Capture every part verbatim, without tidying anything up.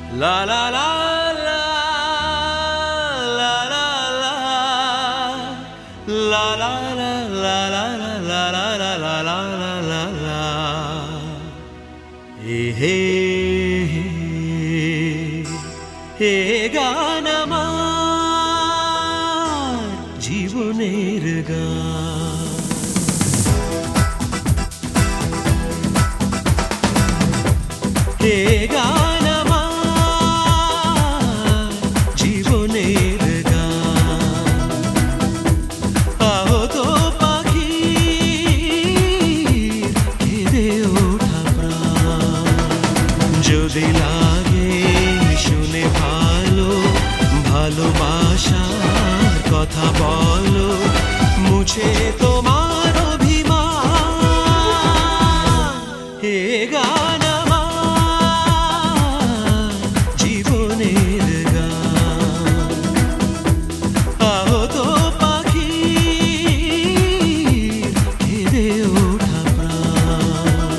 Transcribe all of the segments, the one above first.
La la la la la la la la la la la la la la la la la la la he he গান আমার জীবনের গান হে গান আমার জীবনের গান আহো তো পাখি কেঁদে ওঠা প্রাণ যদি লাগে শুনে ভালো ভালোবাসার কথা বলো মুছে তোমার অভিমান হে গান আমার জীবনের গান আহো তো পাখি কেঁদে ওঠা প্রাণ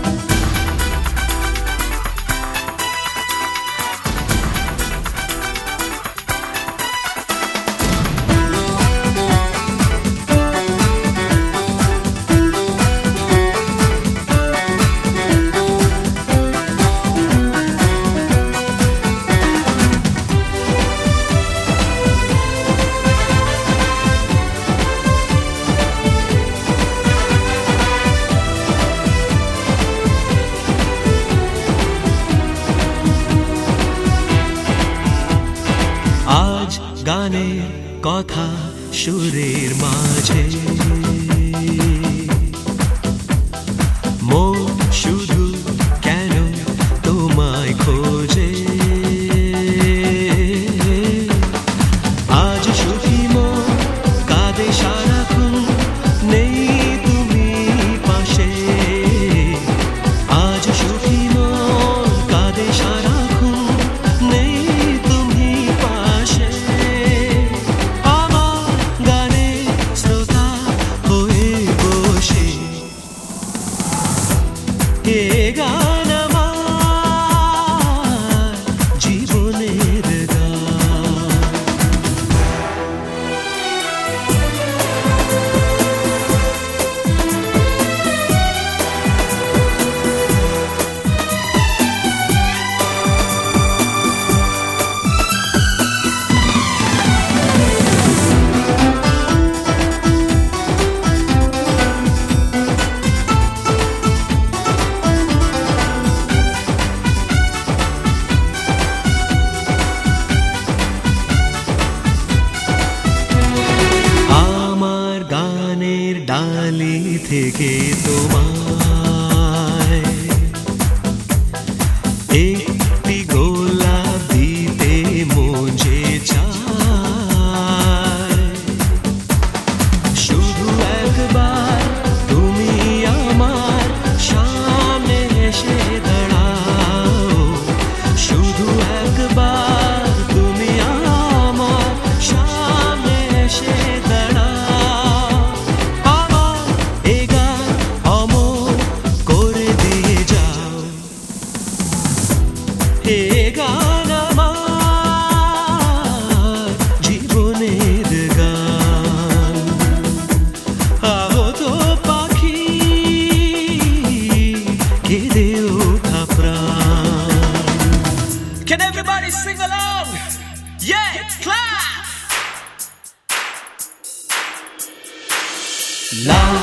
আজ গানের কথা সুরের মাঝে মন শুধু কেন তোমায় খোঁজে আজ সুখী মন কাঁদে সারাক্ষণ নেই তুমি পাশে আজ সুখী মন কাঁদে সারাক্ষণ নেই তুমি পাশে আমার গানে শ্রোতা হয়ে বসে হে গান আমার জীবনের গান আমার গানের ডালি থেকে তোমায় একটি গোলাপ দিতে মজে চায় শুধু একবার তুমি আমার সামনে এসে দাঁড়াও শুধু একবার তুমি আমার সামনে এসে দাঁড়াও আমার এ গান অমর করে দিয়ে যাও হে গান আমার জীবনের গান আহো তো পাখি কেঁদে ওঠা প্রাণ Can everybody sing along? Yeah, clap! La